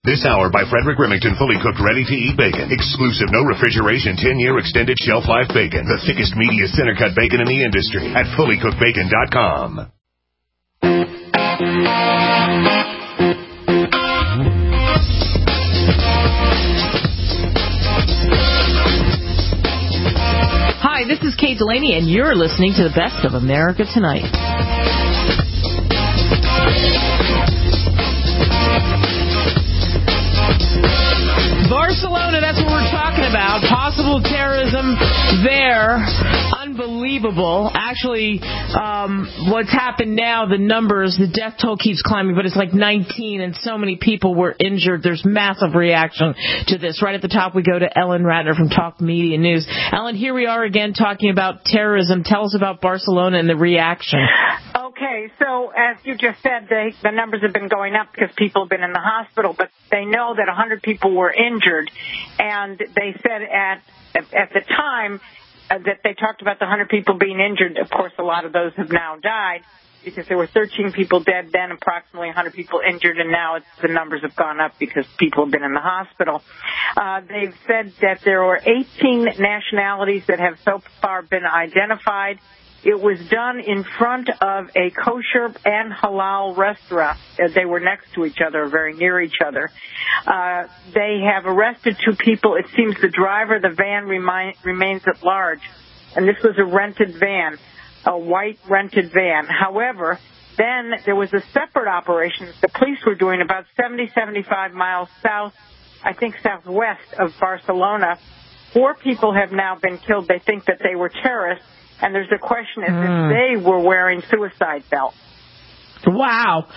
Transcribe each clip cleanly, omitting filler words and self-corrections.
This hour by Frederick Remington, fully cooked, ready-to-eat bacon. Exclusive, no refrigeration, 10-year extended shelf life bacon. The thickest, meatiest, center-cut bacon in the industry at fullycookedbacon.com. Hi, this is Kate Delaney, and you're listening to the Best of America Tonight. Barcelona, that's what we're talking about. Possible terrorism there. Unbelievable. Actually, what's happened now, the numbers, the death toll keeps climbing, but it's like 19, and so many people were injured. There's massive reaction to this. Right at the top, we go to Ellen Ratner from Talk Media News. Ellen, here we are again talking about terrorism. Tell us about Barcelona and the reaction. Okay, so as you just said, the numbers have been going up because people have been in the hospital, but they know that 100 people were injured, and they said at the time that they talked about the 100 people being injured. Of course, a lot of those have now died because there were 13 people dead then, approximately 100 people injured, and now the numbers have gone up because people have been in the hospital. They've said that there were 18 nationalities that have so far been identified. It was done in front of a kosher and halal restaurant. They were next to each other, very near each other. They have arrested 2 people. It seems the driver of the van remains at large. And this was a rented van, a white rented van. However, then there was a separate operation the police were doing about 75 miles south, I think southwest of Barcelona. 4 people have now been killed. They think that they were terrorists. And there's a question as if they were wearing suicide belts. Wow.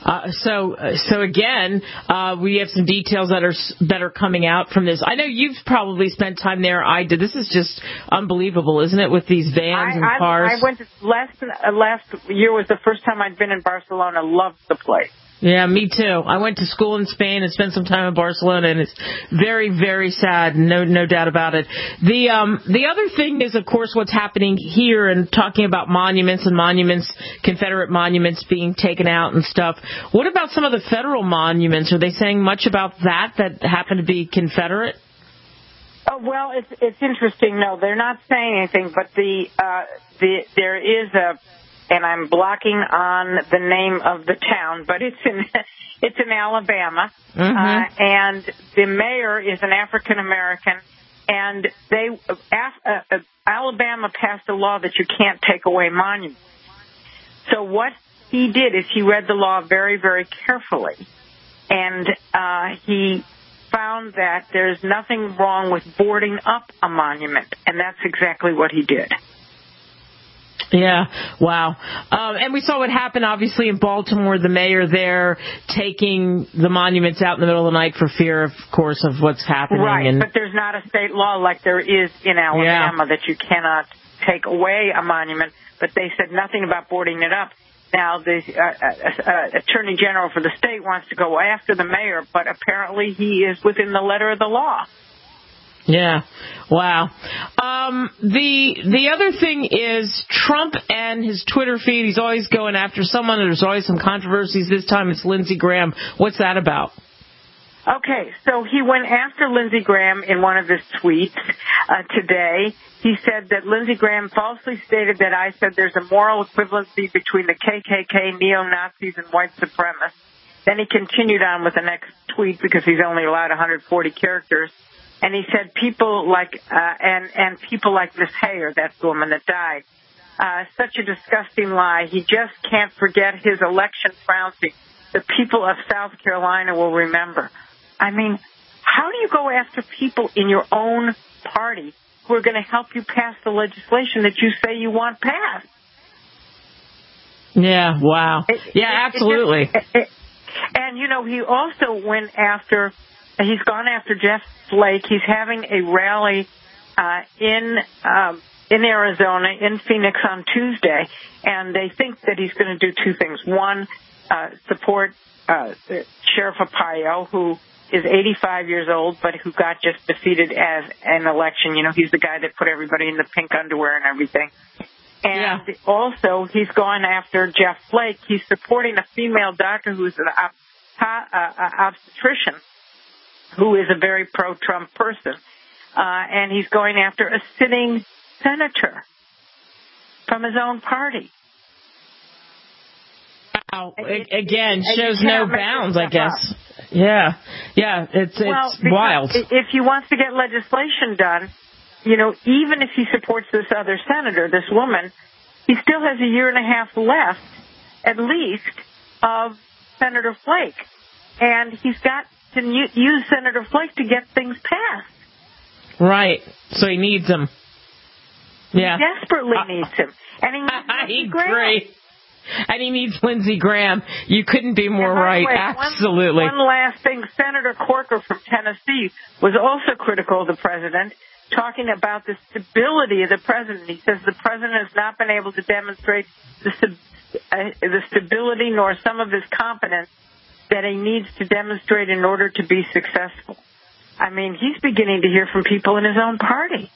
So again, we have some details that are coming out from this. I know you've probably spent time there. I did. This is just unbelievable, isn't it, with these vans and cars? I went to last year was the first time I'd been in Barcelona. Loved the place. Yeah, me too. I went to school in Spain and spent some time in Barcelona, and it's very, very sad. No doubt about it. The other thing is, of course, what's happening here and talking about monuments, Confederate monuments being taken out and stuff. What about some of the federal monuments? Are they saying much about that happen to be Confederate? Oh, well, it's interesting. No, they're not saying anything, but there is a. And I'm blocking on the name of the town, but it's in Alabama, and the mayor is an African American, and Alabama passed a law that you can't take away monuments. So what he did is he read the law very, very carefully, and he found that there's nothing wrong with boarding up a monument, and that's exactly what he did. Yeah, wow. And we saw what happened, obviously, in Baltimore, the mayor there taking the monuments out in the middle of the night for fear, of course, of what's happening. Right, but there's not a state law like there is in Alabama that you cannot take away a monument, but they said nothing about boarding it up. Now, the Attorney General for the state wants to go after the mayor, but apparently he is within the letter of the law. Yeah. Wow. The other thing is Trump and his Twitter feed. He's always going after someone. There's always some controversies. This time it's Lindsey Graham. What's that about? Okay, so he went after Lindsey Graham in one of his tweets today. He said that Lindsey Graham falsely stated that I said there's a moral equivalency between the KKK, neo-Nazis, and white supremacists. Then he continued on with the next tweet because he's only allowed 140 characters. And he said people like and people like Miss Hayer, that's the woman that died. Such a disgusting lie. He just can't forget his election trouncing. The people of South Carolina will remember. I mean, how do you go after people in your own party who are going to help you pass the legislation that you say you want passed? Yeah, wow. Absolutely. And, you know, he also went after... He's gone after Jeff Flake. He's having a rally in Arizona, in Phoenix on Tuesday, and they think that he's going to do 2 things. One, support Sheriff Arpaio, who is 85 years old, but who got just defeated as an election. You know, he's the guy that put everybody in the pink underwear and everything. And also, he's gone after Jeff Flake. He's supporting a female doctor who's an obstetrician. who is a very pro-Trump person. And he's going after a sitting senator from his own party. Wow. Again, shows no bounds, I guess. Yeah, it's wild. If he wants to get legislation done, even if he supports this other senator, this woman, he still has a year and a half left, at least, of Senator Flake. And he's got to use Senator Flake to get things passed. Right. So he needs him. Yeah. He desperately needs him. And he needs Lindsey Graham. And he needs Lindsey Graham. You couldn't be more right. Absolutely. One last thing. Senator Corker from Tennessee was also critical of the president, talking about the stability of the president. He says the president has not been able to demonstrate the stability nor some of his competence that he needs to demonstrate in order to be successful. I mean, he's beginning to hear from people in his own party.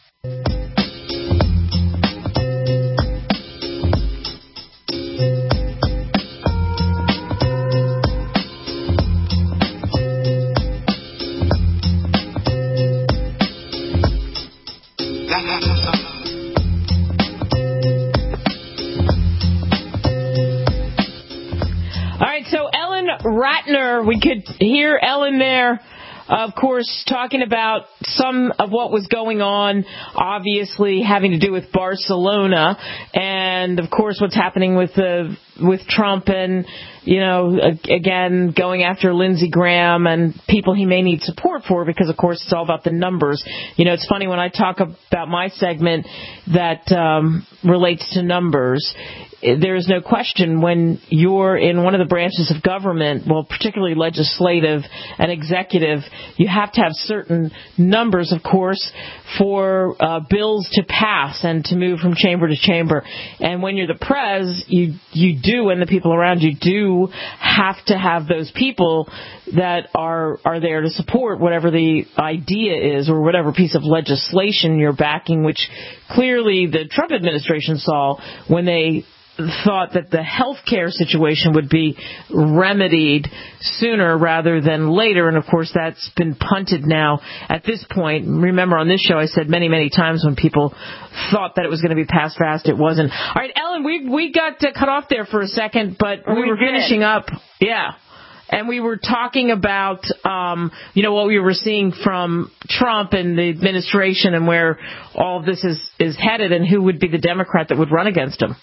Ratner, we could hear Ellen there, of course, talking about some of what was going on, obviously having to do with Barcelona, and of course what's happening with Trump, and again going after Lindsey Graham and people he may need support for, because of course it's all about the numbers. It's funny when I talk about my segment that relates to numbers. There is no question when you're in one of the branches of government, well, particularly legislative and executive, you have to have certain numbers, of course, for bills to pass and to move from chamber to chamber. And when you're the prez, you do, and the people around you do have to have those people that are there to support whatever the idea is or whatever piece of legislation you're backing, which clearly the Trump administration saw when they thought that the health care situation would be remedied sooner rather than later. And, of course, that's been punted now at this point. Remember, on this show, I said many, many times when people thought that it was going to be passed fast, it wasn't. All right, Ellen, we got cut off there for a second, but we were finishing up. Yeah. And we were talking about, what we were seeing from Trump and the administration and where all of this is headed and who would be the Democrat that would run against him.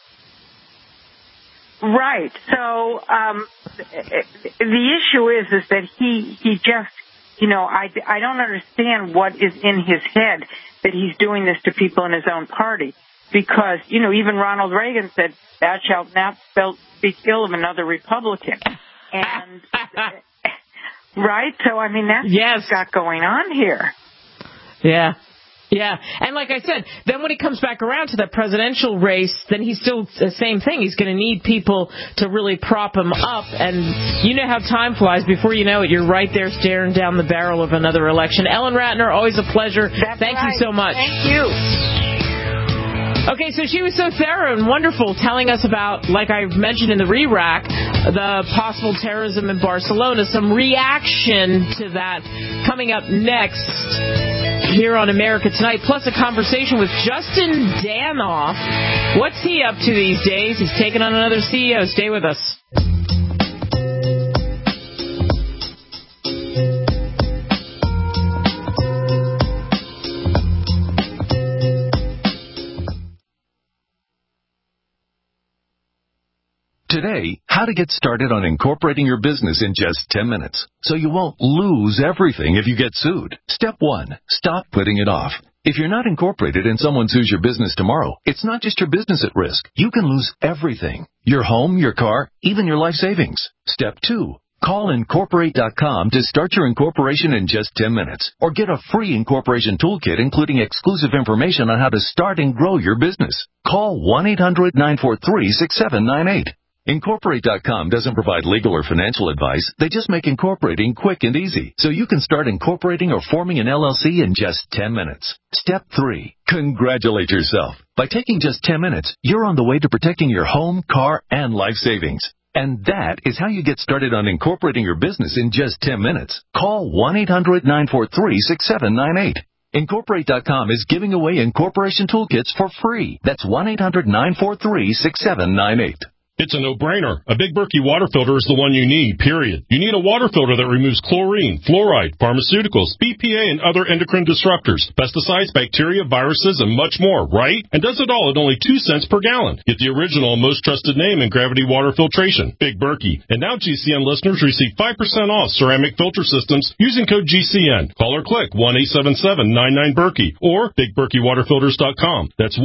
Right. So the issue is that he just, I don't understand what is in his head that he's doing this to people in his own party, because, even Ronald Reagan said, "Thou shalt not speak ill of another Republican." And right. So I mean, that's what he's got going on here. Yeah. Yeah, and like I said, then when he comes back around to that presidential race, then he's still the same thing. He's going to need people to really prop him up, and you know how time flies. Before you know it, you're right there staring down the barrel of another election. Ellen Ratner, always a pleasure. Thank you so much. Thank you. Okay, so she was so thorough and wonderful, telling us about, like I mentioned in the re-rack, the possible terrorism in Barcelona, some reaction to that coming up next here on America Tonight, plus a conversation with Justin Danoff. What's he up to these days? He's taking on another CEO. Stay with us. Today, how to get started on incorporating your business in just 10 minutes so you won't lose everything if you get sued. Step 1. Stop putting it off. If you're not incorporated and someone sues your business tomorrow, it's not just your business at risk. You can lose everything. Your home, your car, even your life savings. Step 2. Call Incorporate.com to start your incorporation in just 10 minutes. Or get a free incorporation toolkit including exclusive information on how to start and grow your business. Call 1-800-943-6798. Incorporate.com doesn't provide legal or financial advice. They just make incorporating quick and easy, so you can start incorporating or forming an LLC in just 10 minutes. Step 3. Congratulate yourself. By taking just 10 minutes, you're on the way to protecting your home, car, and life savings. And that is how you get started on incorporating your business in just 10 minutes. Call 1-800-943-6798. Incorporate.com is giving away incorporation toolkits for free. That's 1-800-943-6798. It's a no-brainer. A Big Berkey water filter is the one you need, period. You need a water filter that removes chlorine, fluoride, pharmaceuticals, BPA, and other endocrine disruptors, pesticides, bacteria, viruses, and much more, right? And does it all at only 2 cents per gallon. Get the original and most trusted name in gravity water filtration, Big Berkey. And now GCN listeners receive 5% off ceramic filter systems using code GCN. Call or click 1-877-99-BERKEY or BigBerkeyWaterFilters.com. That's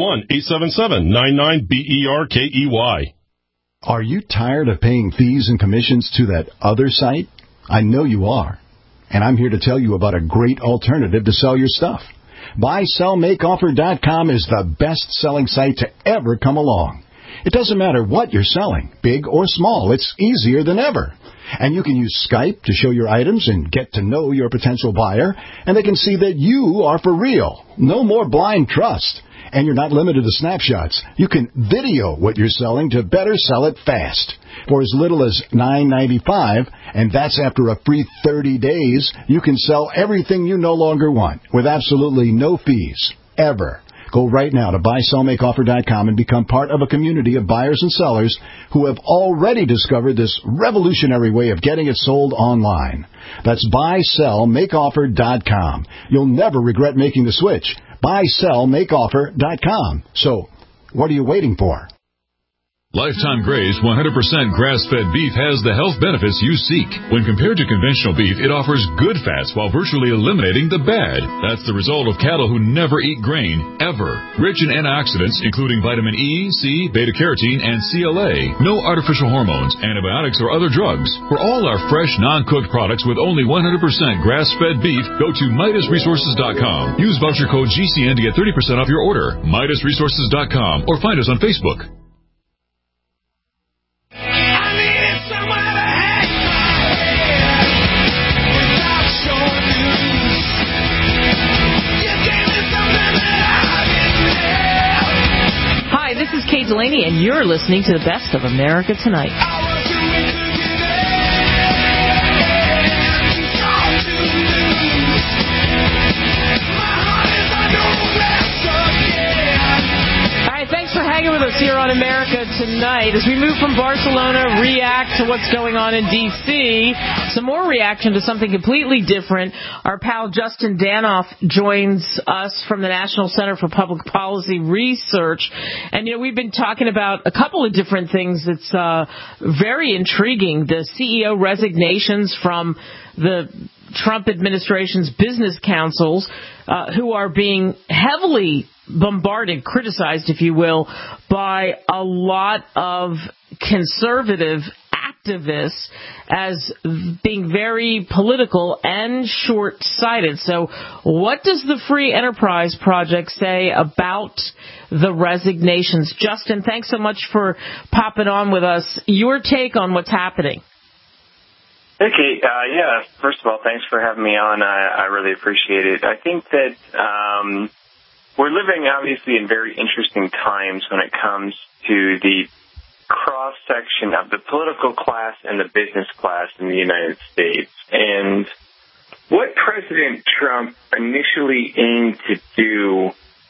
1-877-99-BERKEY. Are you tired of paying fees and commissions to that other site? I know you are. And I'm here to tell you about a great alternative to sell your stuff. BuySellMakeOffer.com is the best-selling site to ever come along. It doesn't matter what you're selling, big or small. It's easier than ever. And you can use Skype to show your items and get to know your potential buyer, and they can see that you are for real. No more blind trust. And you're not limited to snapshots. You can video what you're selling to better sell it fast. For as little as $9.95, and that's after a free 30 days, you can sell everything you no longer want with absolutely no fees, ever. Go right now to BuySellMakeOffer.com and become part of a community of buyers and sellers who have already discovered this revolutionary way of getting it sold online. That's BuySellMakeOffer.com. You'll never regret making the switch. BuySellMakeOffer.com. So, what are you waiting for? Lifetime Graze 100% grass-fed beef has the health benefits you seek. When compared to conventional beef, it offers good fats while virtually eliminating the bad. That's the result of cattle who never eat grain, ever. Rich in antioxidants, including vitamin E, C, beta-carotene, and CLA. No artificial hormones, antibiotics, or other drugs. For all our fresh, non-cooked products with only 100% grass-fed beef, go to MidasResources.com. Use voucher code GCN to get 30% off your order. MidasResources.com or find us on Facebook. This is Kate Delaney, and you're listening to the Best of America Tonight. Thanks for hanging with us here on America Tonight. As we move from Barcelona, react to what's going on in D.C., some more reaction to something completely different. Our pal Justin Danoff joins us from the National Center for Public Policy Research. And, we've been talking about a couple of different things that's very intriguing. The CEO resignations from the Trump administration's business councils, who are being heavily bombarded, criticized, if you will, by a lot of conservative activists as being very political and short-sighted. So what does the Free Enterprise Project say about the resignations? Justin, thanks so much for popping on with us. Your take on what's happening. Hey, Kate. First of all, thanks for having me on. I really appreciate it. I think that we're living, obviously, in very interesting times when it comes to the cross-section of the political class and the business class in the United States. And what President Trump initially aimed to do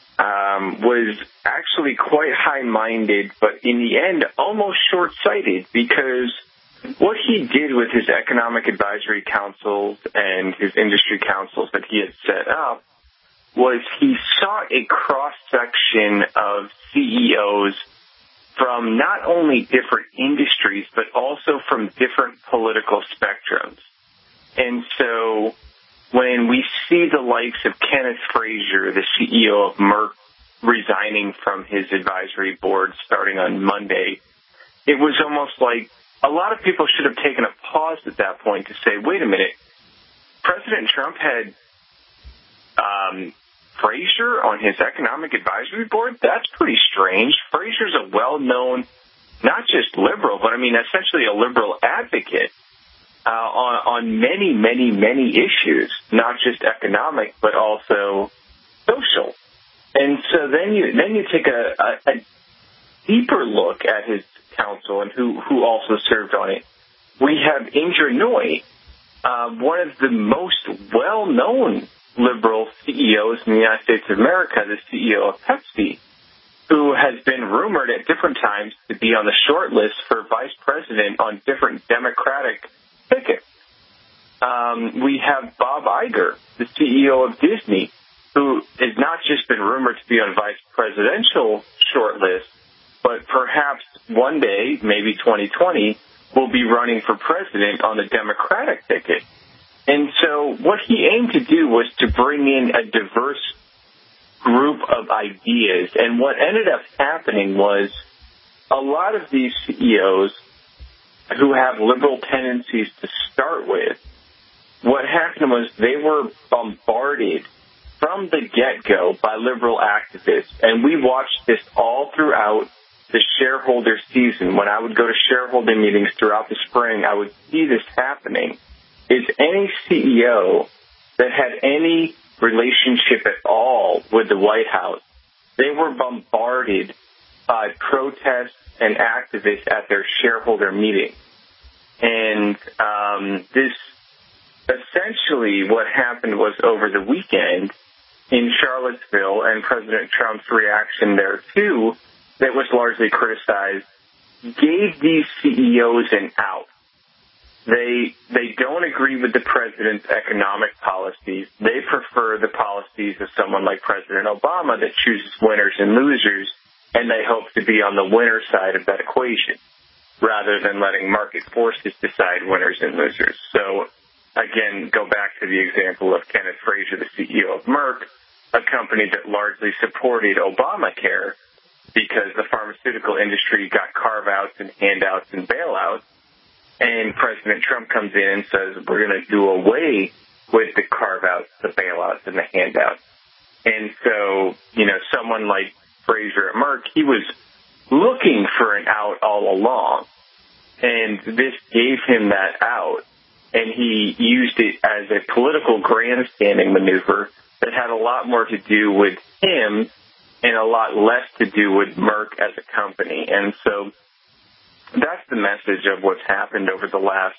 was actually quite high-minded, but in the end, almost short-sighted, because what he did with his economic advisory councils and his industry councils that he had set up was he sought a cross-section of CEOs from not only different industries, but also from different political spectrums. And so when we see the likes of Kenneth Frazier, the CEO of Merck, resigning from his advisory board starting on Monday, it was almost like a lot of people should have taken a pause at that point to say, wait a minute, President Trump had Frazier on his economic advisory board? That's pretty strange. Frazier's a well-known, not just liberal, but essentially a liberal advocate on many, many, many issues, not just economic, but also social. And so then you take a deeper look at his Council and who also served on it. We have Indra Nooyi, one of the most well-known liberal CEOs in the United States of America, the CEO of Pepsi, who has been rumored at different times to be on the short list for vice president on different Democratic tickets. We have Bob Iger, the CEO of Disney, who has not just been rumored to be on vice presidential short list, but perhaps one day, maybe 2020, will be running for president on the Democratic ticket. And so what he aimed to do was to bring in a diverse group of ideas. And what ended up happening was a lot of these CEOs who have liberal tendencies to start with, what happened was they were bombarded from the get-go by liberal activists. And we watched this all throughout the shareholder season. When I would go to shareholder meetings throughout the spring, I would see this happening. Is any CEO that had any relationship at all with the White House, they were bombarded by protests and activists at their shareholder meetings. And this essentially what happened was over the weekend in Charlottesville, and President Trump's reaction there too, that was largely criticized, gave these CEOs an out. They don't agree with the president's economic policies. They prefer the policies of someone like President Obama that chooses winners and losers, and they hope to be on the winner side of that equation rather than letting market forces decide winners and losers. So, again, go back to the example of Kenneth Frazier, the CEO of Merck, a company that largely supported Obamacare because the pharmaceutical industry got carve-outs and handouts and bailouts. And President Trump comes in and says, we're going to do away with the carve-outs, the bailouts, and the handouts. And so, someone like Frazier at Merck, he was looking for an out all along. And this gave him that out. And he used it as a political grandstanding maneuver that had a lot more to do with him and a lot less to do with Merck as a company. And so that's the message of what's happened over the last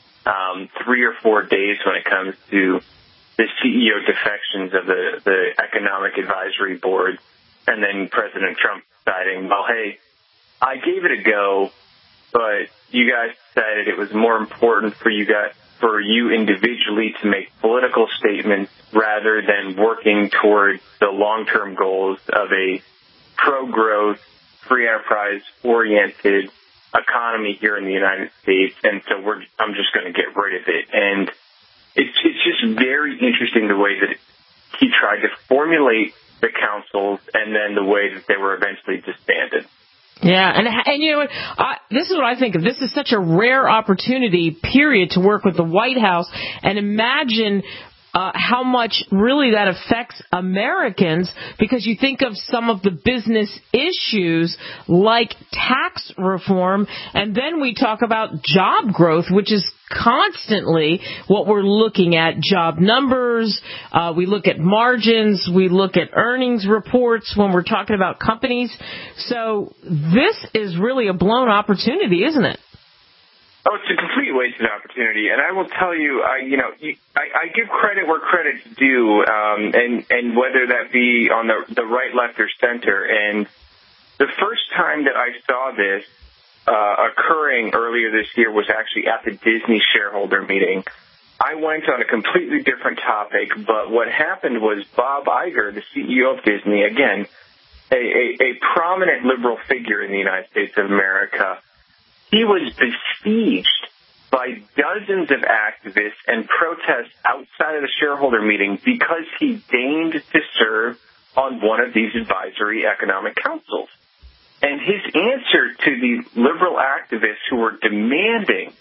3 or 4 days when it comes to the CEO defections of the Economic Advisory Board, and then President Trump deciding, well, hey, I gave it a go, but you guys decided it was more important for you individually to make political statements rather than working toward the long-term goals of a pro-growth, free enterprise-oriented economy here in the United States, and so I'm just going to get rid of it. And it's just very interesting the way that he tried to formulate the councils and then the way that they were eventually disbanded. Yeah, and you know what? This is what I think of. This is such a rare opportunity, period, to work with the White House, and imagine how much really that affects Americans, because you think of some of the business issues like tax reform, and then we talk about job growth, which is constantly what we're looking at. Job numbers, we look at margins, we look at earnings reports when we're talking about companies. So this is really a blown opportunity, isn't it? Oh, it's a complete wasted opportunity, and I will tell you, I give credit where credit's due, and whether that be on the right, left, or center. And the first time that I saw this occurring earlier this year was actually at the Disney shareholder meeting. I went on a completely different topic, but what happened was Bob Iger, the CEO of Disney, again, a prominent liberal figure in the United States of America, he was besieged by dozens of activists and protests outside of the shareholder meeting because he deigned to serve on one of these advisory economic councils. And his answer to the liberal activists who were demanding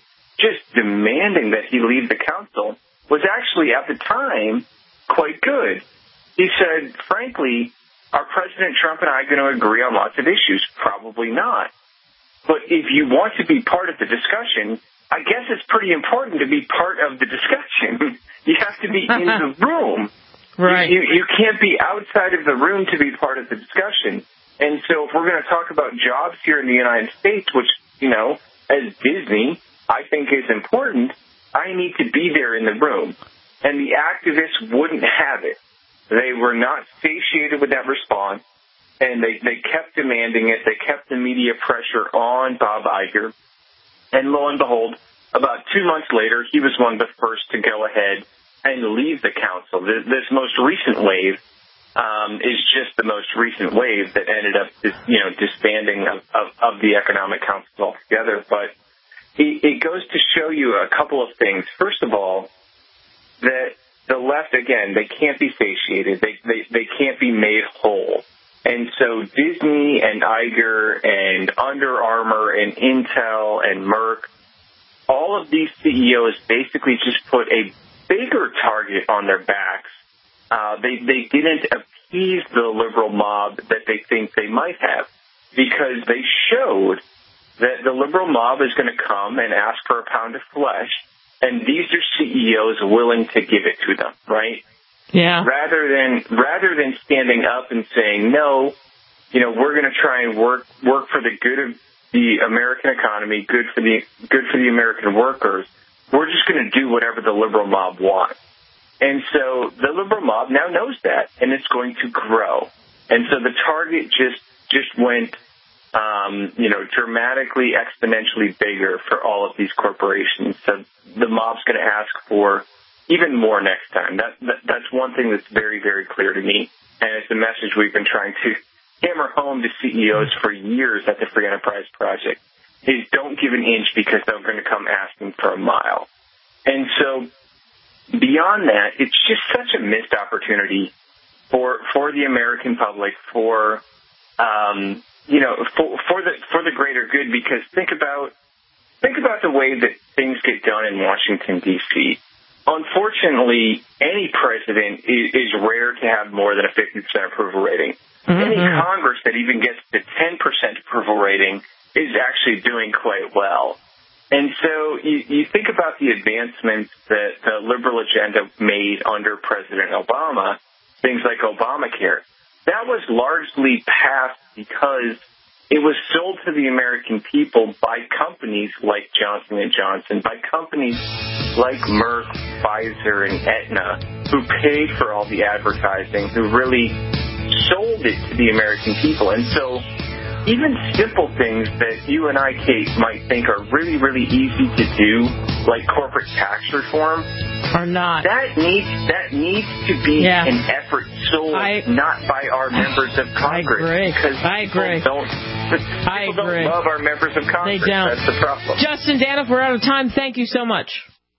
that he leave the council was actually, at the time, quite good. He said, frankly, are President Trump and I going to agree on lots of issues? Probably not. But if you want to be part of the discussion, I guess it's pretty important to be part of the discussion. You have to be in the room. Right. You can't be outside of the room to be part of the discussion. And so if we're going to talk about jobs here in the United States, which as Disney, I think is important, I need to be there in the room. And the activists wouldn't have it. They were not satiated with that response, and they kept demanding it. They kept the media pressure on Bob Iger. And lo and behold, about 2 months later, he was one of the first to go ahead and leave the council. This most recent wave is just the most recent wave that ended up, disbanding of the Economic Council altogether. But it goes to show you a couple of things. First of all, that the left, again, they can't be satiated. They can't be made whole. And so Disney and Iger and Under Armour and Intel and Merck, all of these CEOs basically just put a bigger target on their backs. They didn't appease the liberal mob that they think they might have, because they showed that the liberal mob is going to come and ask for a pound of flesh, and these are CEOs willing to give it to them, right? Yeah. Rather than standing up and saying, no, we're going to try and work for the good of the American economy, good for the American workers. We're just going to do whatever the liberal mob wants. And so the liberal mob now knows that, and it's going to grow. And so the target just went, dramatically, exponentially bigger for all of these corporations. So the mob's going to ask for even more next time. That's one thing that's very, very clear to me, and it's a message we've been trying to hammer home to CEOs for years at the Free Enterprise Project, is don't give an inch because they're going to come asking for a mile. And so beyond that, it's just such a missed opportunity for the American public, for the greater good, because think about the way that things get done in Washington, D.C. Unfortunately, any president is rare to have more than a 50% approval rating. Mm-hmm. Any Congress that even gets to 10% approval rating is actually doing quite well. And so you think about the advancements that the liberal agenda made under President Obama, things like Obamacare. That was largely passed because it was sold to the American people by companies like Johnson & Johnson, by companies like Merck, Pfizer, and Aetna, who paid for all the advertising, who really sold it to the American people. And so even simple things that you and I, Kate, might think are really, really easy to do, like corporate tax reform, are not. That needs to be an effort sold not by our members of Congress. I agree. People don't love our members of Congress. They don't. That's the problem. Justin Daniff, we're out of time. Thank you so much.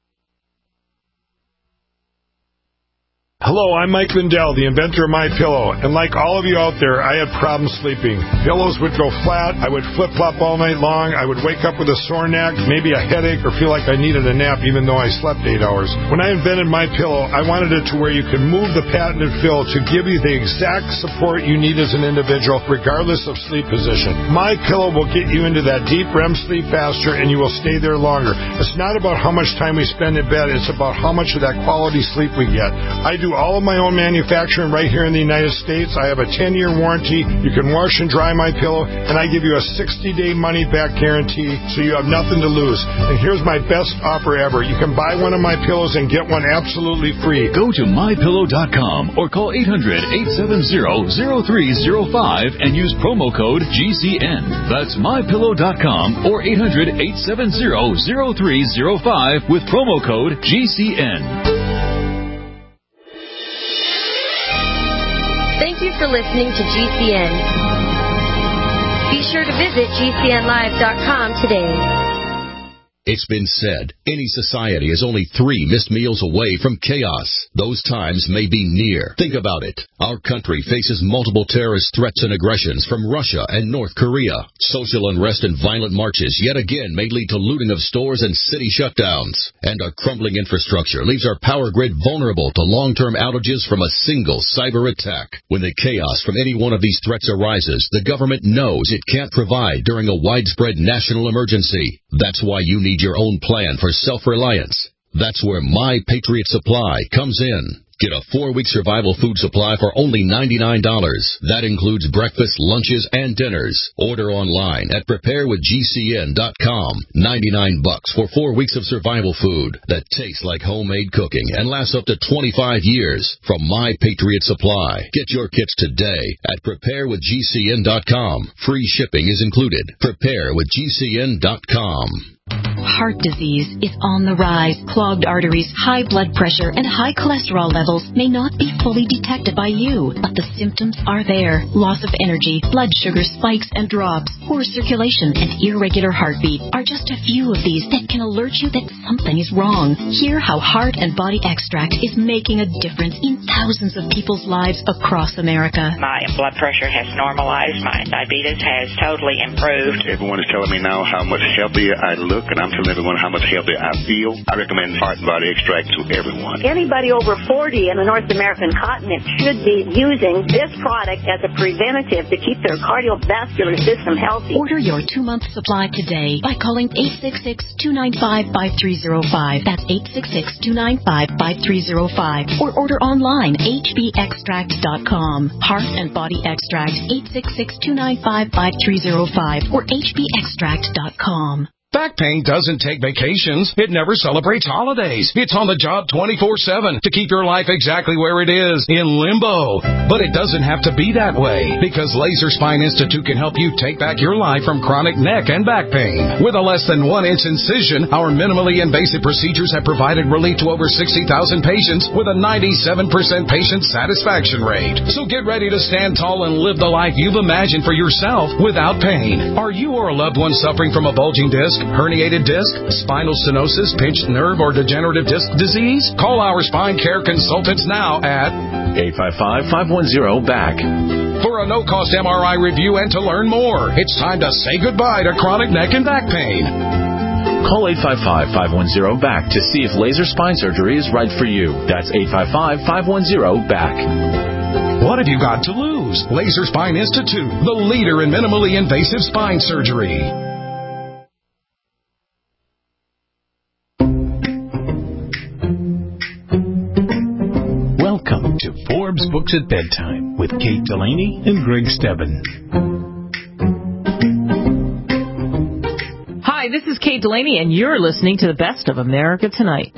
Hello, I'm Mike Lindell, the inventor of MyPillow, and like all of you out there, I had problems sleeping. Pillows would go flat, I would flip-flop all night long, I would wake up with a sore neck, maybe a headache, or feel like I needed a nap even though I slept 8 hours. When I invented MyPillow, I wanted it to where you can move the patented fill to give you the exact support you need as an individual, regardless of sleep position. MyPillow will get you into that deep REM sleep faster, and you will stay there longer. It's not about how much time we spend in bed, it's about how much of that quality sleep we get. I do all of my own manufacturing right here in the United States. I have a 10-year warranty. You can wash and dry MyPillow, and I give you a 60-day money-back guarantee, so you have nothing to lose. And here's my best offer ever. You can buy one of my pillows and get one absolutely free. Go to MyPillow.com or call 800-870-0305 and use promo code GCN. That's MyPillow.com or 800-870-0305 with promo code GCN. Thank you for listening to GCN. Be sure to visit GCNlive.com today. It's been said, any society is only 3 missed meals away from chaos. Those times may be near. Think about it. Our country faces multiple terrorist threats and aggressions from Russia and North Korea. Social unrest and violent marches yet again may lead to looting of stores and city shutdowns. And our crumbling infrastructure leaves our power grid vulnerable to long-term outages from a single cyber attack. When the chaos from any one of these threats arises, the government knows it can't provide during a widespread national emergency. That's why you need your own plan for self-reliance. That's where My Patriot Supply comes in. Get a 4-week survival food supply for only $99. That includes breakfast, lunches, and dinners. Order online at preparewithgcn.com. $99 for 4 weeks of survival food that tastes like homemade cooking and lasts up to 25 years from My Patriot Supply. Get your kits today at preparewithgcn.com. Free shipping is included. Preparewithgcn.com. Heart disease is on the rise. Clogged arteries, high blood pressure, and high cholesterol levels may not be fully detected by you, but the symptoms are there. Loss of energy, blood sugar spikes and drops, poor circulation, and irregular heartbeat are just a few of these that can alert you that something is wrong. Hear how Heart and Body Extract is making a difference in thousands of people's lives across America. My blood pressure has normalized. My diabetes has totally improved. Everyone is telling me now how much healthier I look, and I'm telling everyone how much healthier I feel. I recommend Heart and Body Extract to everyone. Anybody over 40 in the North American continent should be using this product as a preventative to keep their cardiovascular system healthy. Order your 2-month supply today by calling 866-295-5305. That's 866-295-5305. Or order online, hbextract.com. Heart and Body Extract, 866-295-5305 or hbextract.com. Back pain doesn't take vacations. It never celebrates holidays. It's on the job 24/7 to keep your life exactly where it is, in limbo. But it doesn't have to be that way, because Laser Spine Institute can help you take back your life from chronic neck and back pain. With a less than 1-inch incision, our minimally invasive procedures have provided relief to over 60,000 patients with a 97% patient satisfaction rate. So get ready to stand tall and live the life you've imagined for yourself without pain. Are you or a loved one suffering from a bulging disc, herniated disc, spinal stenosis, pinched nerve, or degenerative disc disease? Call our spine care consultants now at 855-510-BACK. For a no-cost MRI review and to learn more. It's time to say goodbye to chronic neck and back pain. Call 855-510-BACK to see if laser spine surgery is right for you. That's 855-510-BACK. What have you got to lose? Laser Spine Institute, the leader in minimally invasive spine surgery. Welcome to Forbes Books at Bedtime with Kate Delaney and Greg Stebbin. Hi, this is Kate Delaney, and you're listening to the Best of America Tonight.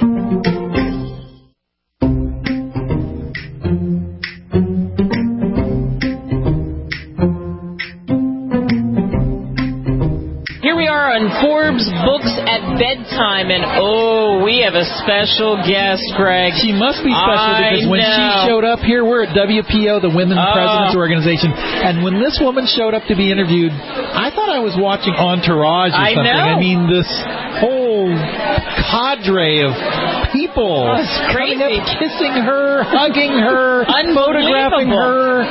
Here we are on Forbes Books at Bedtime, and we have a special guest, Greg. She must be special because when she showed up here, we're at WPO, the Women Presidents Organization, and when this woman showed up to be interviewed, I thought I was watching Entourage or something. I mean, this whole cadre of people coming up, kissing her, hugging her, photographing her.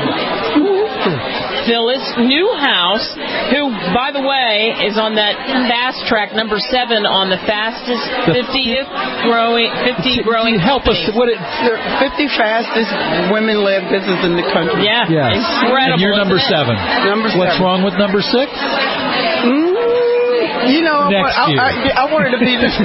Phyllis Newhouse, who, by the way, is on that fast track, number 7 on the fastest 50 growing. Help us. What 50 fastest women led business in the country. Yeah, yes. Incredible. And you're number 7. Number 7. What's wrong with number 6? You know, I wanted to be this.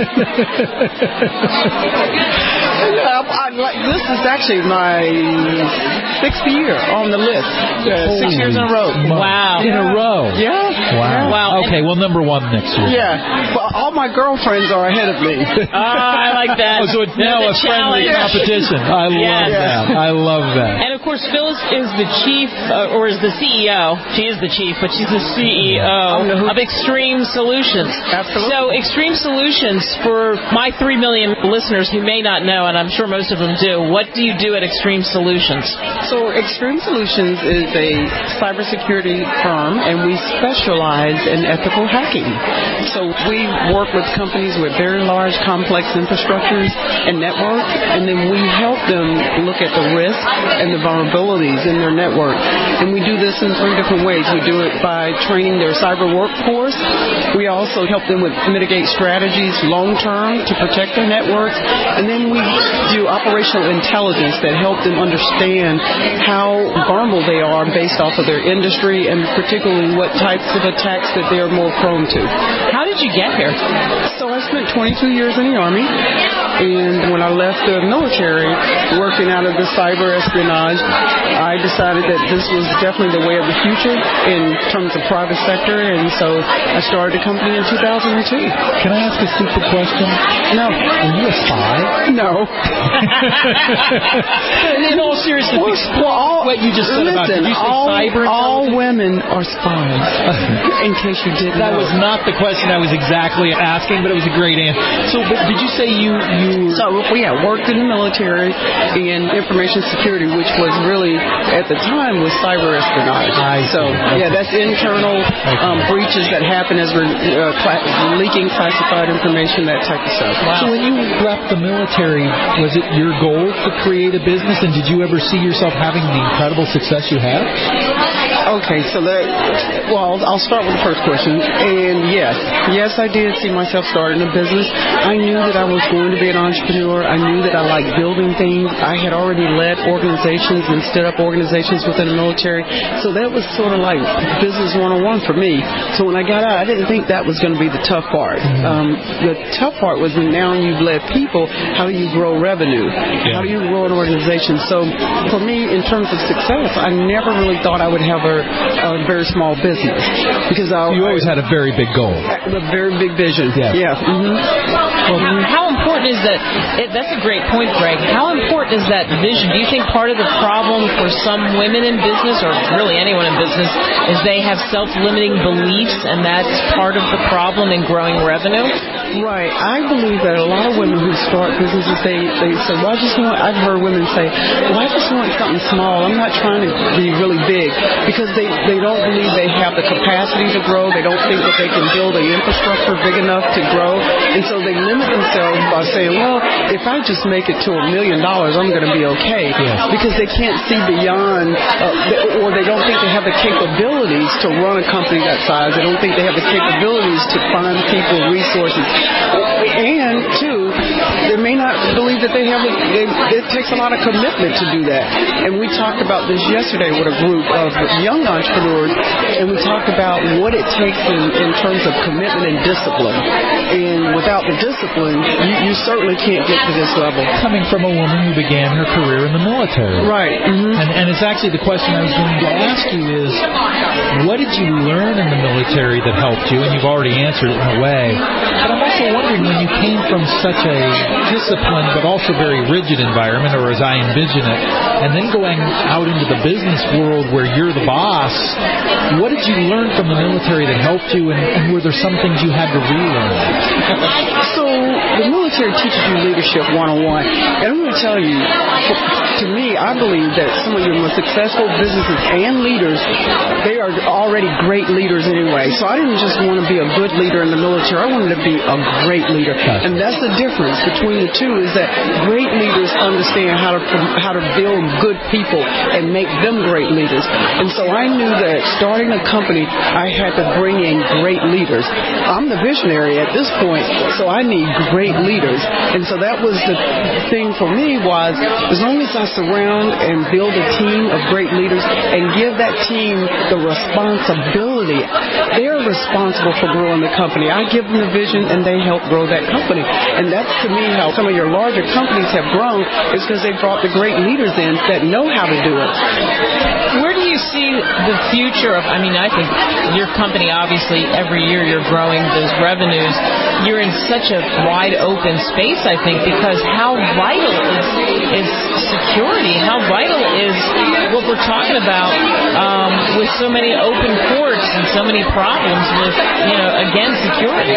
This is actually my 6th year on the list. 6 years in a row. Wow. In a row? Yeah. Wow. Okay, well, number 1 next year. Yeah. Well, all my girlfriends are ahead of me. I like that. So it's now a friendly competition. I love that. I love that. And, of course, Phyllis is the chief, or is the CEO. She is the chief, but she's the CEO of Extreme Solutions. Absolutely. So Extreme Solutions, for my 3 million listeners who may not know, and I'm sure most of them do, what do you do at Extreme Solutions? So Extreme Solutions is a cybersecurity firm, and we specialize in ethical hacking. So we work with companies with very large, complex infrastructures and networks, and then we help them look at the risks and the vulnerabilities in their network. And we do this in 3 different ways. We do it by training their cyber workforce. We also help them with mitigate strategies long-term to protect their networks. And then we do operational intelligence that help them understand how vulnerable they are based off of their industry and particularly what types of attacks that they're more prone to. How did you get here? So I spent 22 years in the Army. And when I left the military, working out of the cyber espionage, I decided that this was definitely the way of the future in terms of private sector, and so I started a company in 2002. Can I ask a stupid question? No. Were you a spy? No. In all seriousness, what you just said about it. Did you say cyber intelligence? All women are spies, in case you didn't know. That was not the question I was exactly asking, but it was a great answer. So, but did you say you... So, worked in the military in information security, which was really, at the time, was cyber espionage. That's internal breaches that happen as we're leaking classified information, that type of stuff. Wow. So when you left the military, was it your goal to create a business, and did you ever see yourself having the incredible success you have? Okay, so I'll start with the first question. And yes, I did see myself starting a business. I knew that I was going to be an entrepreneur. I knew that I liked building things. I had already led organizations and stood up organizations within the military. So that was sort of like business 101 for me. So when I got out, I didn't think that was going to be the tough part. The tough part was now you've led people, how do you grow revenue? Yeah. How do you grow an organization? So for me, in terms of success, I never really thought I would have a very small business, because you always had a very big goal, a very big vision. Yeah. Well, how important is that? That's a great point, Greg. How important is that vision? Do you think part of the problem for some women in business, or really anyone in business, is they have self-limiting beliefs, and that's part of the problem in growing revenue? Right. I believe that a lot of women who start businesses, they say, well, I've heard women say, well, I just want something small. I'm not trying to be really big, because they don't believe they have the capacity to grow. They don't think that they can build an infrastructure big enough to grow. And so they limit themselves by saying, well, if I just make it to $1 million, I'm going to be okay. Yes. Because they can't see beyond, or they don't think they have the capabilities to run a company that size. They don't think they have the capabilities to find people, resources. And, two, they may not believe that it takes a lot of commitment to do that. And we talked about this yesterday with a group of young entrepreneurs, and we talked about what it takes in terms of commitment and discipline. And without the discipline, you certainly can't get to this level. Coming from a woman who began her career in the military. Right. Mm-hmm. And it's actually the question I was going to ask you is, what did you learn in the military that helped you? And you've already answered it in a way. But I'm also wondering, when you came from such a disciplined but also very rigid environment, or as I envision it, and then going out into the business world where you're the boss, what did you learn from the military that helped you, and were there some things you had to relearn? So the military teaches you leadership 101. And I'm going to tell you, to me, I believe that some of your most successful businesses and leaders, they are already great leaders anyway. So I didn't just want to be a good leader in the military. I wanted to be a great leader. And that's the difference between the two, is that great leaders understand how to build good people and make them great leaders. And so I knew that starting a company, I had to bring in great leaders. I'm the visionary at this point, so I need great leaders. And so that was the thing for me, was as long as I surround and build a team of great leaders and give that team the responsibility, they're responsible for growing the company. I give them the vision and they help grow that company. And that's, to me, how some of your larger companies have grown, is because they brought the great leaders in that know how to do it. Where do you see the future of, I think your company, obviously, every year you're growing those revenues. You're in such a wide open space, I think, because how vital is security? How vital is what we're talking about with so many open ports and so many problems with, again, security?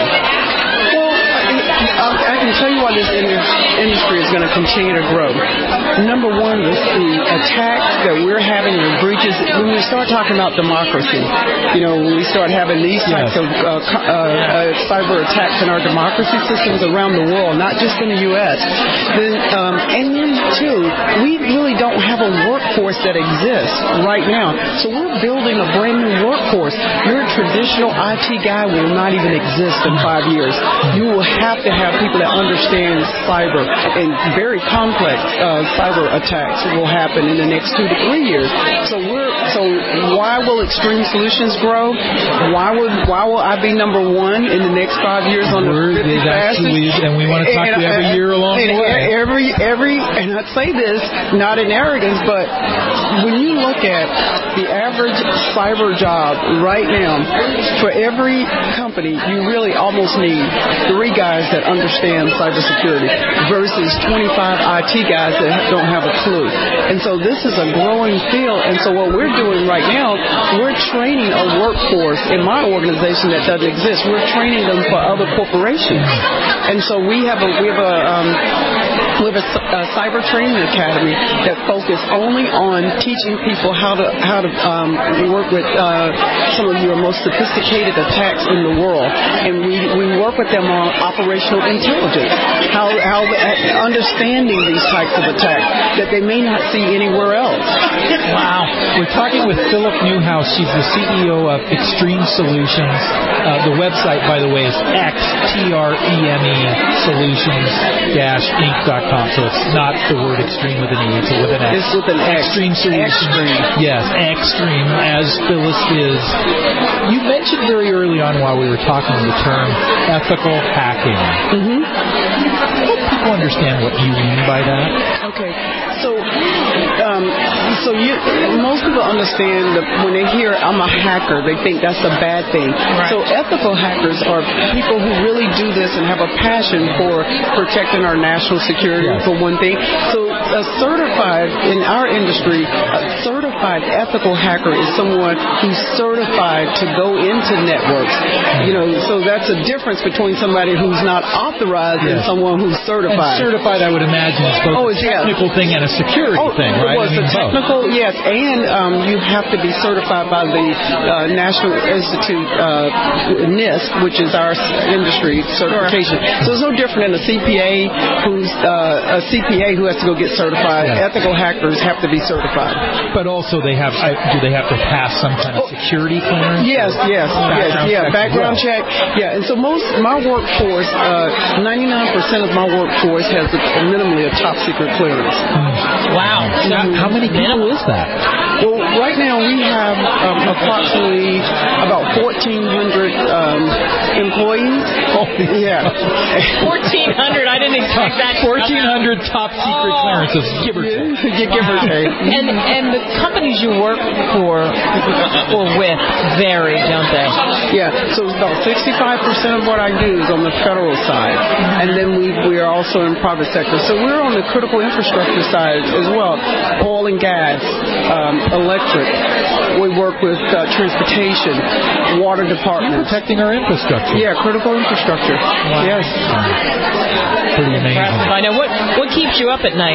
I can tell you why this industry is going to continue to grow. Number one is the attacks that we're having, the breaches. When we start talking about democracy, when we start having these types of cyber attacks in our democracy systems around the world, not just in the U.S., then, and then, too, we really don't have a workforce workforce that exists right now. So we're building a brand new workforce. Your traditional IT guy will not even exist in 5 years. You will have to have people that understand cyber, and very complex cyber attacks will happen in the next 2 to 3 years. So why will Extreme Solutions grow? Why will I be number one in the next 5 years on the 50 fastest? And we want to talk to you every year along the way. And I say this not in arrogance, but when you look at the average cyber job right now, for every company, you really almost need 3 guys that understand cybersecurity versus 25 IT guys that don't have a clue. And so this is a growing field. And so what we're doing right now, we're training a workforce in my organization that doesn't exist. We're training them for other corporations. And so we have a cyber training academy that focus only on teaching people how to work with some of your most sophisticated attacks in the world. And we work with them on operational intelligence, how understanding these types of attacks that they may not see anywhere else. Wow. We're talking with Philip Newhouse. She's the CEO of Extreme Solutions. The website, by the way, is XTREME Solutions-Inc.com. So it's not the word extreme with an E, it's with an X. It's with an X. Extreme Solutions. Extreme. Yes, Extreme, as Phyllis is. You mentioned very early on while we were talking the term ethical hacking. Mm-hmm. Help people understand what you mean by that. Okay. Most people understand that when they hear I'm a hacker, they think that's a bad thing. Right. So ethical hackers are people who really do this and have a passion for protecting our national security, for one thing. So in our industry, a certified ethical hacker is someone who's certified to go into networks. So that's a difference between somebody who's not authorized and someone who's certified. And certified, I would imagine, is both a technical thing and a security thing, right? Well, it's a technical, yes, and you have to be certified by the National Institute, NIST, which is our industry certification. So it's no different than a CPA who has to go get certified. Yeah. Ethical hackers have to be certified. But also do they have to pass some kind of security clearance? Yes. Background check. Yeah, and so my workforce, 99% of my workforce has minimally a top secret clearance. Wow. So how many people is that? Well, right now we have approximately about 1,400 employees. Oh, yeah. 1,400. I didn't expect that. 1,400 top secret clearances. Give or take. Give or take. And the companies you work for or with vary, don't they? Yeah. So about 65% of what I do is on the federal side, and then we are also in private sector. So we're on the critical infrastructure side as well. Oil and gas, electric. We work with transportation, water department. You're protecting our infrastructure. Yeah, critical infrastructure. Wow. Yes. Pretty amazing. I know. What keeps you up at night?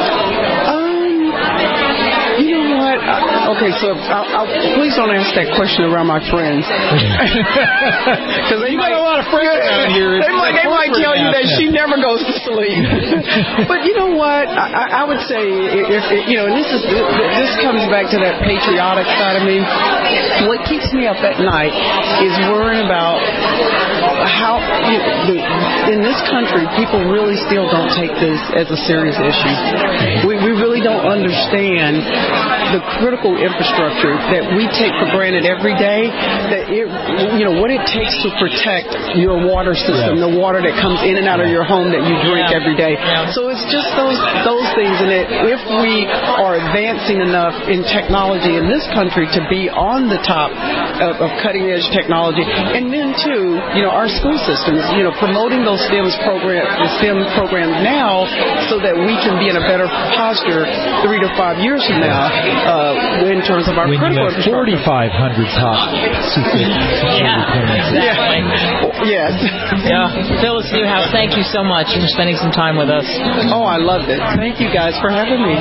You know what? Okay, so please don't ask that question around my friends. Because you got a lot of friends around here. They might tell you that she never goes to sleep. But you know what? I would say, and this comes back to that patriotic side of me. What keeps me up at night is worrying about how, in this country, people really still don't take this as a serious issue. We really don't understand the critical infrastructure that we take for granted every day, that what it takes to protect your water system, the water that comes in and out of your home that you drink every day. So it's just those things, and if we are advancing enough in technology in this country to be on the top of cutting edge technology, and then too, our school systems, promoting those STEM programs now, so that we can be in a better posture 3 to 5 years from now in terms of our critical infrastructure. 4,500 top secret. Exactly. Yes. Yeah. Phyllis Newhouse, thank you so much for spending some time with us. Oh, I loved it. Thank you guys for having me.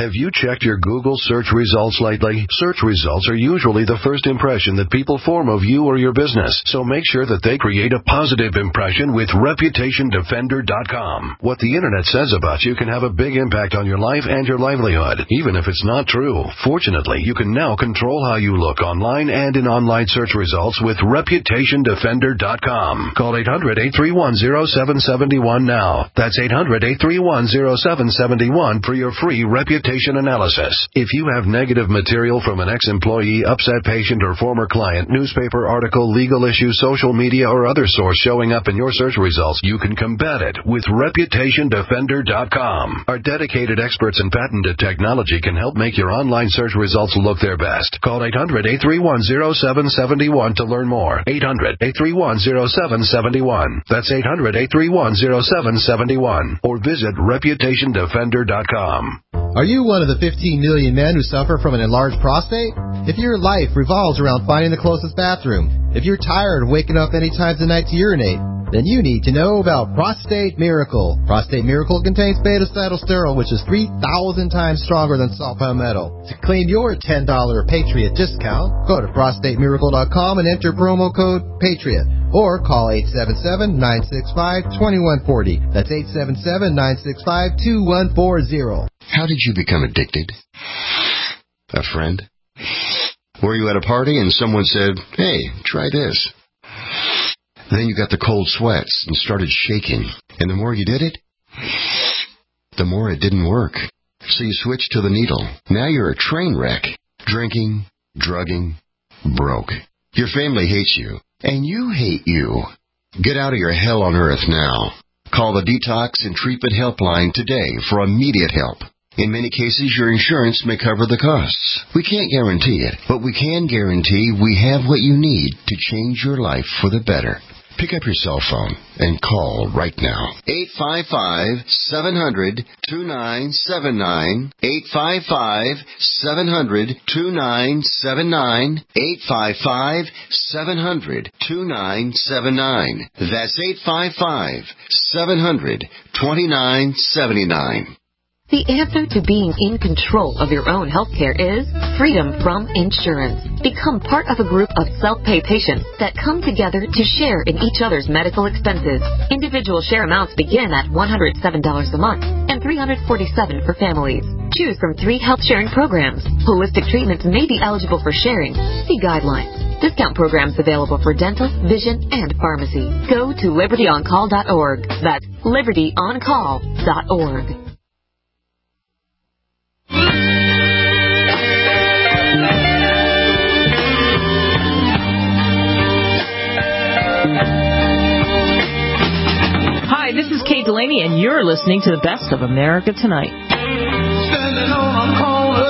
Have you checked your Google search results lately? Search results are usually the first impression that people form of you or your business, so make sure that they create a positive impression with ReputationDefender.com. What the Internet says about you can have a big impact on your life and your livelihood, even if it's not true. Fortunately, you can now control how you look online and in online search results with ReputationDefender.com. Call 800-831-0771 now. That's 800-831-0771 for your free reputation analysis. If you have negative material from an ex-employee, upset patient, or former client, newspaper article, legal issue, social media, or other source showing up in your search results, you can combat it with ReputationDefender.com. Our dedicated experts in patented technology can help make your online search results look their best. Call 800-831-0771 to learn more. 800-831-0771. That's 800-831-0771. Or visit ReputationDefender.com. Are you one of the 15 million men who suffer from an enlarged prostate? If your life revolves around finding the closest bathroom, if you're tired of waking up any time of the night to urinate, then you need to know about Prostate Miracle. Prostate Miracle contains beta-cytosterol, which is 3,000 times stronger than salt palmetto. To claim your $10 Patriot discount, go to prostatemiracle.com and enter promo code PATRIOT. Or call 877-965-2140. That's 877-965-2140. How did you become addicted? A friend? Were you at a party and someone said, "Hey, try this"? Then you got the cold sweats and started shaking. And the more you did it, the more it didn't work. So you switched to the needle. Now you're a train wreck. Drinking, drugging, broke. Your family hates you. And you hate you. Get out of your hell on earth now. Call the Detox and Treatment Helpline today for immediate help. In many cases, your insurance may cover the costs. We can't guarantee it, but we can guarantee we have what you need to change your life for the better. Pick up your cell phone and call right now. 855-700-2979. 855-700-2979. 855-700-2979. That's 855-700-2979. The answer to being in control of your own healthcare is freedom from insurance. Become part of a group of self-pay patients that come together to share in each other's medical expenses. Individual share amounts begin at $107 a month and $347 for families. Choose from 3 health-sharing programs. Holistic treatments may be eligible for sharing. See guidelines. Discount programs available for dental, vision, and pharmacy. Go to libertyoncall.org. That's libertyoncall.org. Hi, this is Kate Delaney, and you're listening to the Best of America Tonight. Standing on a corner.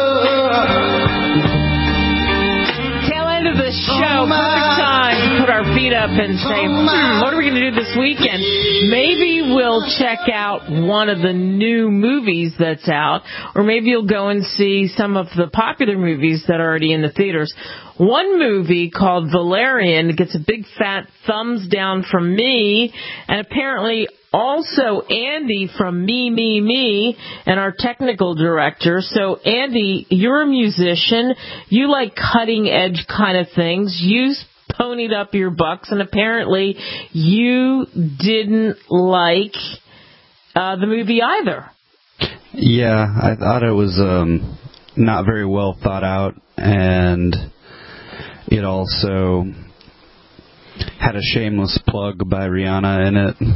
Tail end of the show, perfect time to put our feet up and say, what are we going to do this weekend? Maybe we'll check out one of the new movies that's out, or maybe you'll go and see some of the popular movies that are already in the theaters. One movie called Valerian gets a big fat thumbs down from me, and apparently also Andy from Me, and our technical director. So, Andy, you're a musician. You like cutting-edge kind of things. You ponied up your bucks, and apparently you didn't like the movie either. Yeah, I thought it was not very well thought out, and it also had a shameless plug by Rihanna in it.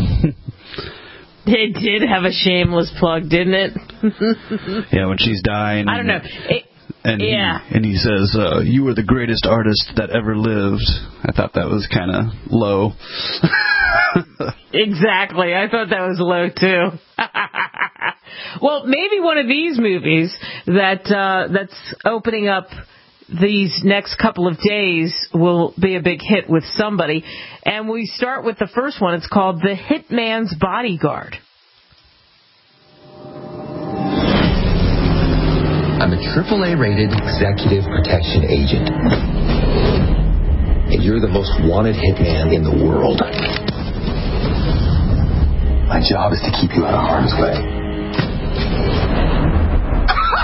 It did have a shameless plug, didn't it? Yeah, when she's dying. I don't know. He says, "You were the greatest artist that ever lived." I thought that was kind of low. Exactly. I thought that was low, too. Well, maybe one of these movies that's opening up these next couple of days will be a big hit with somebody. And we start with the first one. It's called The Hitman's Bodyguard. I'm a AAA rated executive protection agent. And you're the most wanted hitman in the world. My job is to keep you out of harm's way.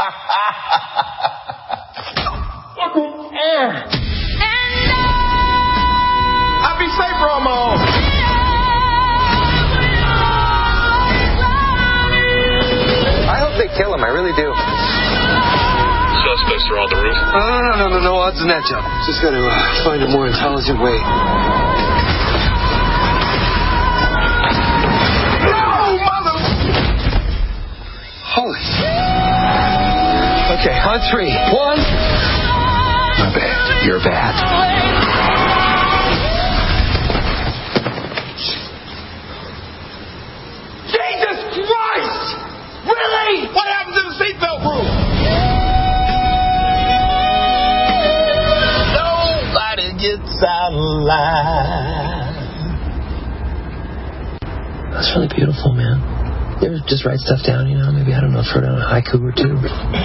I'll be safe, Romo. I hope they kill him. I really do. Suspects are on the roof. No odds in that, Joe. Just got to find a more intelligent way. No, mother! Holy. Okay, on 3. 1. My bad. You're bad. Jesus Christ! Really? What happened to the seatbelt rule? Nobody gets out alive. That's really beautiful, man. You ever just write stuff down, maybe, I don't know, throw down a haiku or two.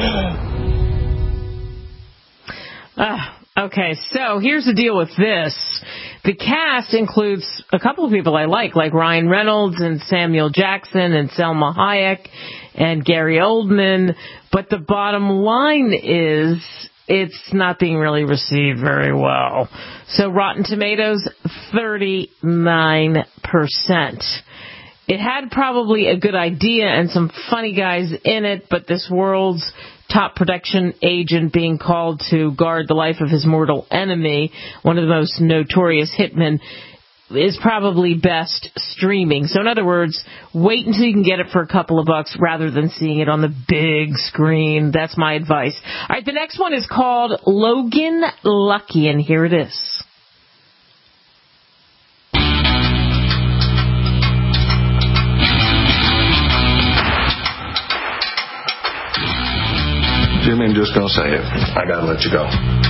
Okay, so here's the deal with this. The cast includes a couple of people I like Ryan Reynolds and Samuel Jackson and Selma Hayek and Gary Oldman, but the bottom line is it's not being really received very well. So Rotten Tomatoes, 39%. It had probably a good idea and some funny guys in it, but this world's top production agent being called to guard the life of his mortal enemy, one of the most notorious hitmen, is probably best streaming. So in other words, wait until you can get it for a couple of bucks rather than seeing it on the big screen. That's my advice. All right, the next one is called Logan Lucky, and here it is. Jimmy, I'm just going to say it. I got to let you go.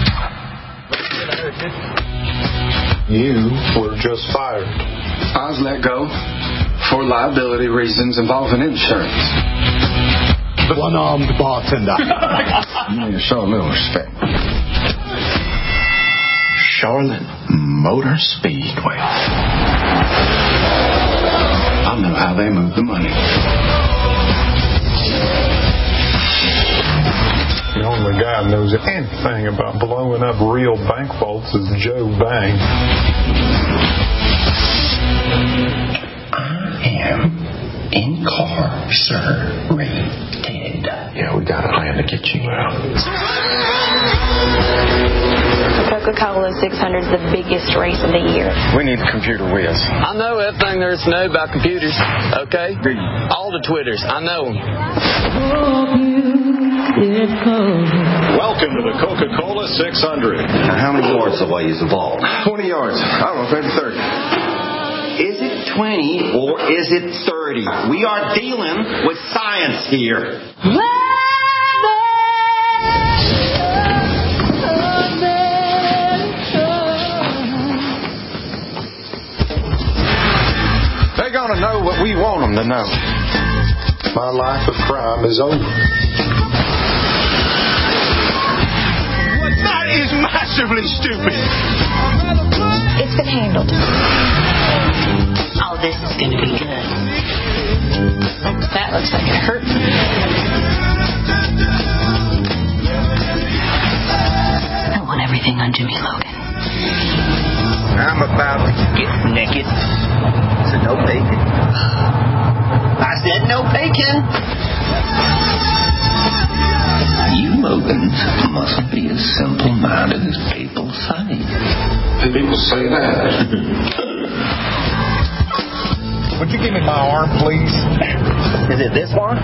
You were just fired. I was let go for liability reasons involving insurance. The one-armed bartender. You show a little respect. Charlotte Motor Speedway. I know how they move the money. The only guy who knows anything about blowing up real bank vaults is Joe Bang. I am incarcerated. Yeah, we got a plan to get you out. The Coca-Cola 600 is the biggest race of the year. We need a computer whiz. I know everything there is to know about computers, okay? All the Twitters, I know them. Welcome to the Coca-Cola 600. Now, how many yards away is the ball? 20 yards. I don't know, maybe 30. Is it 20 or is it 30? We are dealing with science here. They're going to know what we want them to know. My life of crime is over. That is massively stupid. It's been handled. Oh, this is going to be good. That looks like it hurt. I want everything on Jimmy Logan. I'm about to get naked. So no bacon. I said no bacon. You Logans mustn't be as simple-minded as people say. People say that. Would you give me my arm, please? Is it this one?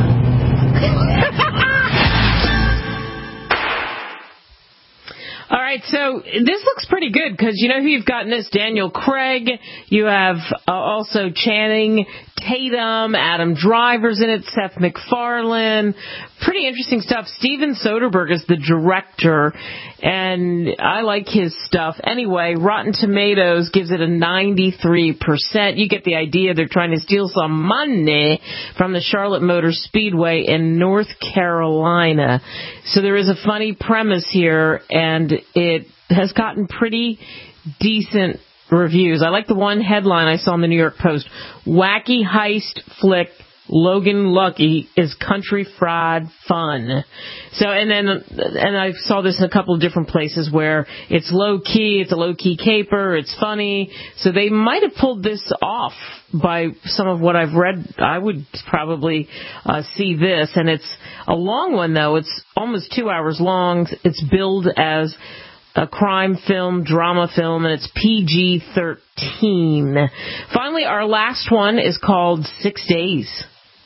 All right, so this looks pretty good because you know who you've got in this? Daniel Craig. You have also Channing Tatum, Adam Driver's in it, Seth MacFarlane. Pretty interesting stuff. Steven Soderbergh is the director, and I like his stuff. Anyway, Rotten Tomatoes gives it a 93%. You get the idea. They're trying to steal some money from the Charlotte Motor Speedway in North Carolina. So there is a funny premise here, and it has gotten pretty decent reviews. I like the one headline I saw in the New York Post. Wacky heist flick Logan Lucky is country fried fun. So, and I saw this in a couple of different places where it's low key, it's a low key caper, it's funny. So they might have pulled this off by some of what I've read. I would probably see this, and it's a long one though. It's almost 2 hours long. It's billed as a crime film, drama film, and it's PG-13. Finally, our last one is called 6 Days.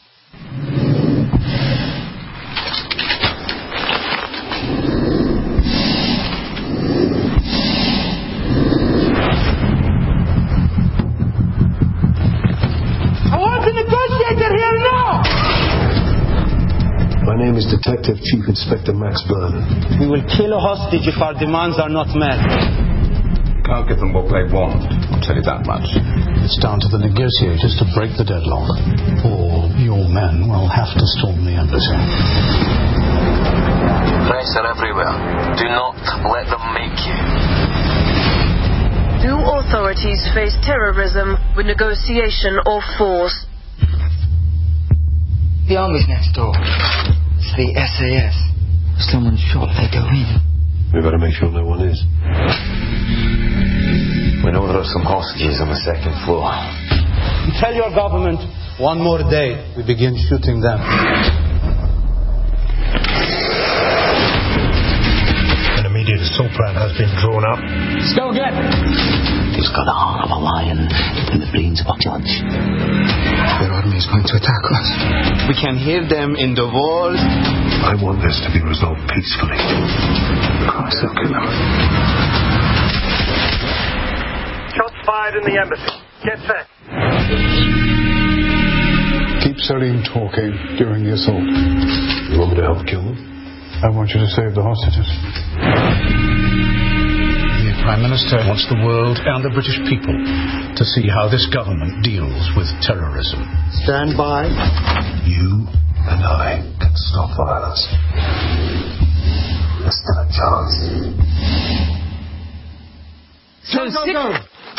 I want the negotiator here now! My name is Detective Chief Inspector Max Vernon. We will kill a hostage if our demands are not met. Can't give them what they want, I'll tell you that much. It's down to the negotiators to break the deadlock, or your men will have to storm the embassy. Pressure everywhere. Do not let them make you. Do authorities face terrorism with negotiation or force? The army's next door. It's the SAS. If someone's shot, they go in. We better make sure no one is. We know there are some hostages on the second floor. You tell your government, One more day, we begin shooting them. An immediate assault plan has been drawn up. let's go again. He's got the heart of a lion and the brains of a judge. Their army is going to attack us. We can hear them in the walls. I want this to be resolved peacefully. Christ, they'll kill him. Shots fired in the embassy. Get set. Keep Salim talking during the assault. You want me to help kill them? I want you to save the hostages. The Prime Minister wants the world and the British people to see how this government deals with terrorism. Stand by. You and I can stop violence. There's still a chance. Go.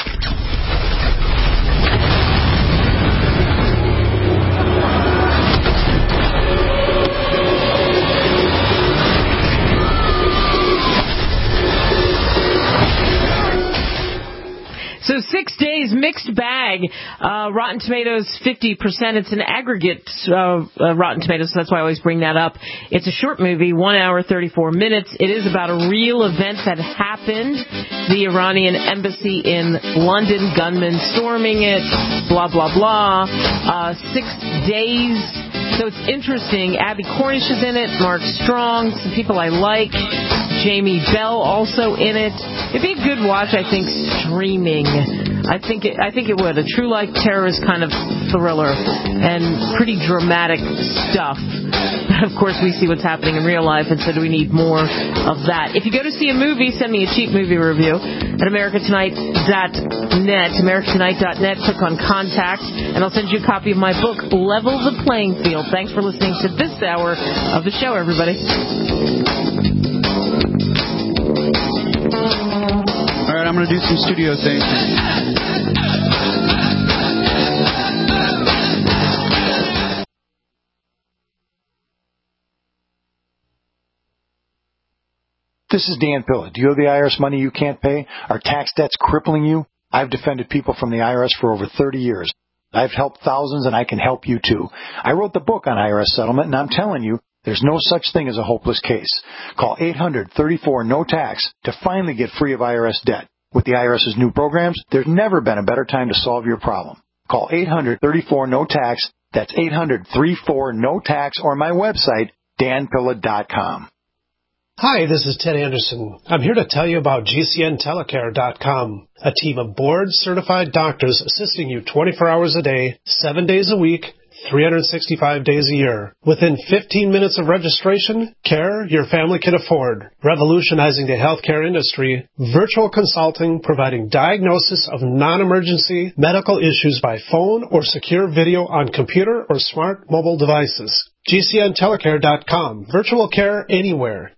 So 6 days, mixed bag. Rotten Tomatoes, 50%. It's an aggregate Rotten Tomatoes, so that's why I always bring that up. It's a short movie, 1 hour, 34 minutes. It is about a real event that happened. The Iranian embassy in London, gunmen storming it, blah, blah, blah. 6 days. So it's interesting. Abby Cornish is in it, Mark Strong, some people I like. Jamie Bell also in it. It'd be a good watch, I think, streaming. I think it would. A true life terrorist kind of thriller and pretty dramatic stuff. Of course, we see what's happening in real life, and so do we need more of that. If you go to see a movie, send me a cheap movie review at americatonight.net. americatonight.net. Click on Contact, and I'll send you a copy of my book, Level the Playing Field. Thanks for listening to this hour of the show, everybody. All right, I'm going to do some studio things. This is Dan Pilla. Do you owe the IRS money you can't pay? Are tax debts crippling you? I've defended people from the IRS for over 30 years. I've helped thousands, and I can help you too. I wrote the book on IRS settlement, and I'm telling you, there's no such thing as a hopeless case. Call 800-34-NO-TAX to finally get free of IRS debt. With the IRS's new programs, there's never been a better time to solve your problem. Call 800-34-NO-TAX. That's 800-34-NO-TAX, or my website, danpilla.com. Hi, this is Ted Anderson. I'm here to tell you about GCNTelecare.com, a team of board-certified doctors assisting you 24 hours a day, 7 days a week, 365 days a year. Within 15 minutes of registration, care your family can afford. Revolutionizing the healthcare industry, virtual consulting providing diagnosis of non-emergency medical issues by phone or secure video on computer or smart mobile devices. GCNTelecare.com. Virtual care anywhere.